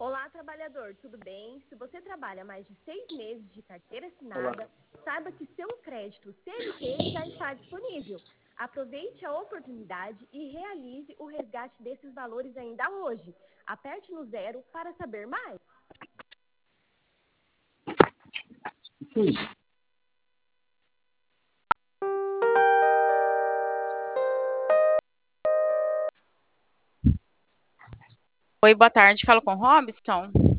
Olá, trabalhador, tudo bem? Se você trabalha mais de 6 meses de carteira assinada, saiba que seu crédito CLT já está disponível. Aproveite a oportunidade e realize o resgate desses valores ainda hoje. Aperte no 0 para saber mais. Oi, boa tarde. Falo com o Robson.